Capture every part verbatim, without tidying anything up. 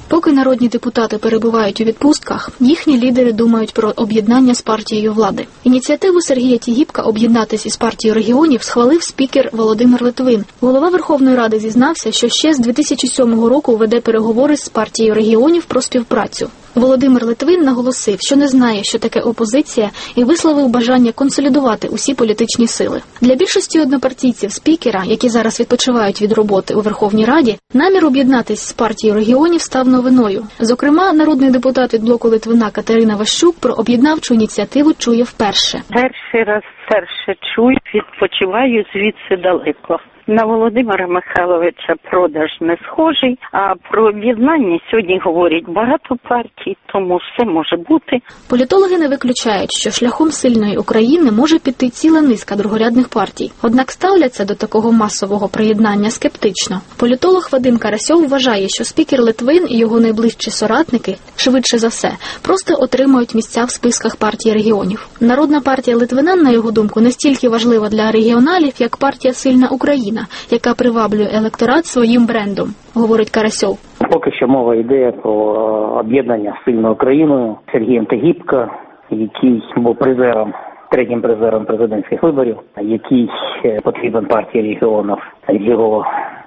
Поки народні депутати перебувають у відпустках, їхні лідери думають про об'єднання з партією влади. Ініціативу Сергія Тігіпка об'єднатись із партією регіонів схвалив спікер Володимир Литвин. Голова Верховної Ради зізнався, що ще з дві тисячі сьомого року веде переговори з партією регіонів про співпрацю. Володимир Литвин наголосив, що не знає, що таке опозиція, і висловив бажання консолідувати усі політичні сили. Для більшості однопартійців спікера, які зараз відпочивають від роботи у Верховній Раді, намір об'єднатись з партією регіонів став новиною. Зокрема, народний депутат від блоку Литвина Катерина Ващук про об'єднавчу ініціативу чує вперше. Перший раз вперше чую, відпочиваю звідси далеко. На Володимира Михайловича продаж не схожий, а про об'єднання сьогодні говорять багато партій, тому все може бути. Політологи не виключають, що шляхом сильної України може піти ціла низка другорядних партій. Однак ставляться до такого масового приєднання скептично. Політолог Вадим Карасьов вважає, що спікер Литвин і його найближчі соратники, швидше за все, просто отримають місця в списках партії регіонів. Народна партія Литвина, на його думку, не стільки важлива для регіоналів, як партія «Сильна Україна», яка приваблює електорат своїм брендом, говорить Карасьов. Поки що мова йде про об'єднання з «Сильною Україною» Сергієм Тігіпка, який був призером, третім призером президентських виборів, який потрібен партії регіонів з його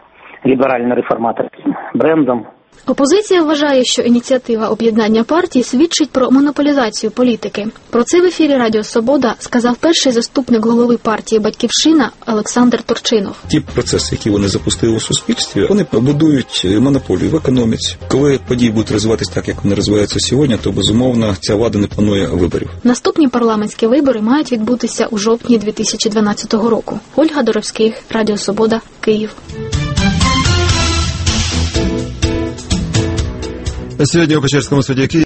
ліберально-реформаторським брендом. Опозиція вважає, що ініціатива об'єднання партій свідчить про монополізацію політики. Про це в ефірі Радіо Свобода сказав перший заступник голови партії «Батьківщина» Олександр Турчинов. Ті процеси, які вони запустили у суспільстві, вони побудують монополію в економіці. Коли події будуть розвиватися так, як вони розвиваються сьогодні, то, безумовно, ця влада не планує виборів. Наступні парламентські вибори мають відбутися у жовтні дві тисячі дванадцятого року. Ольга Доровських, Радіо Свобода, Київ. Сьогодні у Печерському суді Києва